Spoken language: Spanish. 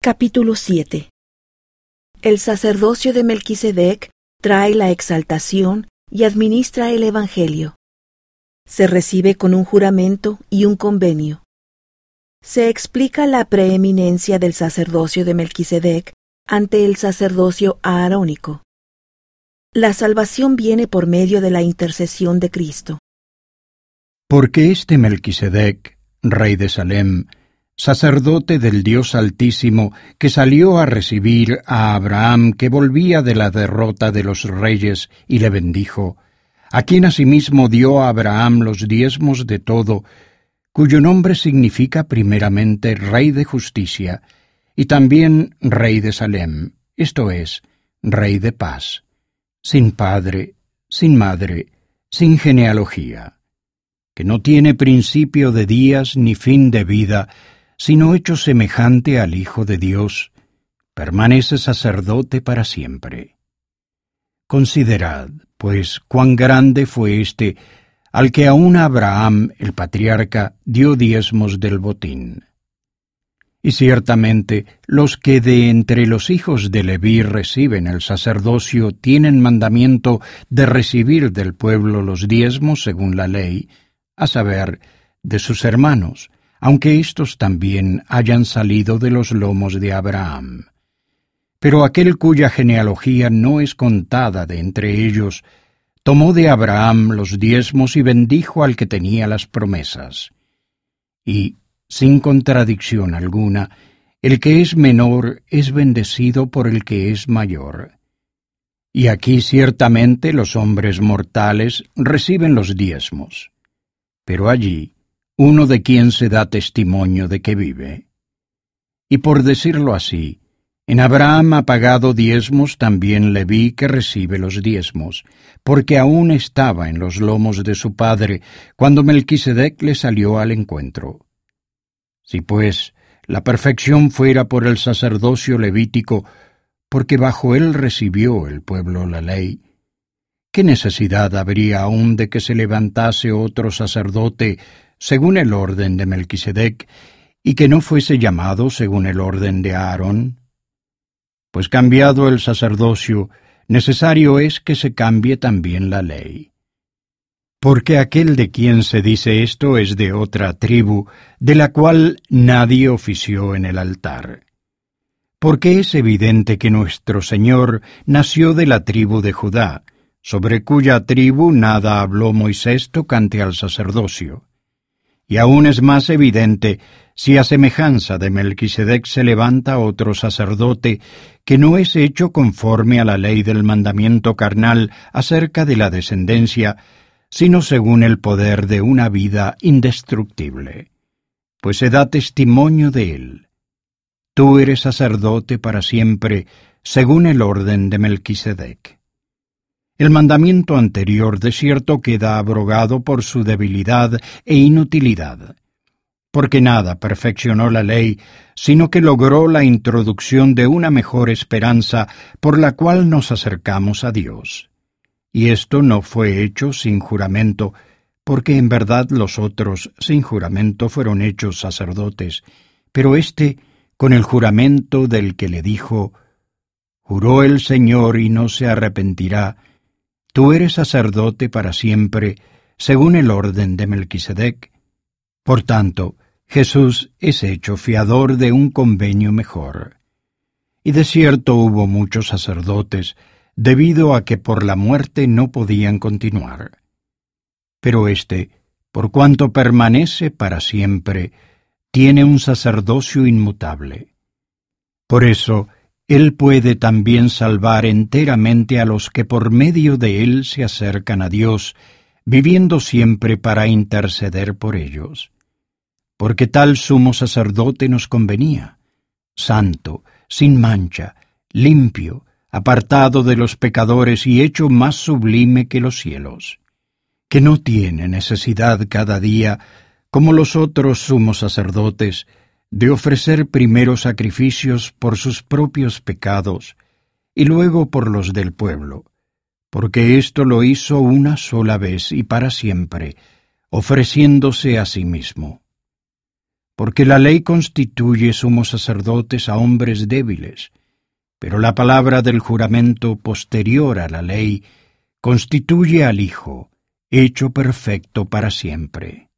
Capítulo 7. El sacerdocio de Melquisedec trae la exaltación y administra el Evangelio. Se recibe con un juramento y un convenio. Se explica la preeminencia del sacerdocio de Melquisedec ante el sacerdocio aarónico. La salvación viene por medio de la intercesión de Cristo. Porque este Melquisedec, rey de Salem, sacerdote del Dios Altísimo, que salió a recibir a Abraham, que volvía de la derrota de los reyes, y le bendijo, a quien asimismo dio a Abraham los diezmos de todo, cuyo nombre significa primeramente Rey de Justicia, y también Rey de Salem, esto es, Rey de Paz, sin padre, sin madre, sin genealogía, que no tiene principio de días ni fin de vida, sino hecho semejante al Hijo de Dios, permanece sacerdote para siempre. Considerad, pues, cuán grande fue éste, al que aun Abraham, el patriarca, dio diezmos del botín. Y ciertamente, los que de entre los hijos de Leví reciben el sacerdocio tienen mandamiento de recibir del pueblo los diezmos según la ley, a saber, de sus hermanos, aunque éstos también hayan salido de los lomos de Abraham. Pero aquel cuya genealogía no es contada de entre ellos, tomó de Abraham los diezmos y bendijo al que tenía las promesas. Y, sin contradicción alguna, el que es menor es bendecido por el que es mayor. Y aquí ciertamente los hombres mortales reciben los diezmos, pero allí uno de quien se da testimonio de que vive. Y por decirlo así, en Abraham ha pagado diezmos también Leví que recibe los diezmos, porque aún estaba en los lomos de su padre cuando Melquisedec le salió al encuentro. Si pues la perfección fuera por el sacerdocio levítico, porque bajo él recibió el pueblo la ley, ¿qué necesidad habría aún de que se levantase otro sacerdote según el orden de Melquisedec, y que no fuese llamado según el orden de Aarón? Pues cambiado el sacerdocio, necesario es que se cambie también la ley. Porque aquel de quien se dice esto es de otra tribu, de la cual nadie ofició en el altar. Porque es evidente que nuestro Señor nació de la tribu de Judá, sobre cuya tribu nada habló Moisés tocante al sacerdocio. Y aún es más evidente si a semejanza de Melquisedec se levanta otro sacerdote que no es hecho conforme a la ley del mandamiento carnal acerca de la descendencia, sino según el poder de una vida indestructible, pues se da testimonio de él. Tú eres sacerdote para siempre, según el orden de Melquisedec. El mandamiento anterior de cierto queda abrogado por su debilidad e inutilidad, porque nada perfeccionó la ley, sino que logró la introducción de una mejor esperanza por la cual nos acercamos a Dios. Y esto no fue hecho sin juramento, porque en verdad los otros sin juramento fueron hechos sacerdotes, pero éste con el juramento del que le dijo, «Juró el Señor y no se arrepentirá, tú eres sacerdote para siempre, según el orden de Melquisedec». Por tanto, Jesús es hecho fiador de un convenio mejor. Y de cierto hubo muchos sacerdotes, debido a que por la muerte no podían continuar. Pero éste, por cuanto permanece para siempre, tiene un sacerdocio inmutable. Por eso, Él puede también salvar enteramente a los que por medio de Él se acercan a Dios, viviendo siempre para interceder por ellos. Porque tal sumo sacerdote nos convenía, santo, sin mancha, limpio, apartado de los pecadores y hecho más sublime que los cielos, que no tiene necesidad cada día, como los otros sumos sacerdotes, de ofrecer primero sacrificios por sus propios pecados y luego por los del pueblo, porque esto lo hizo una sola vez y para siempre, ofreciéndose a sí mismo. porque la ley constituye sumos sacerdotes a hombres débiles, pero la palabra del juramento posterior a la ley constituye al Hijo, hecho perfecto para siempre.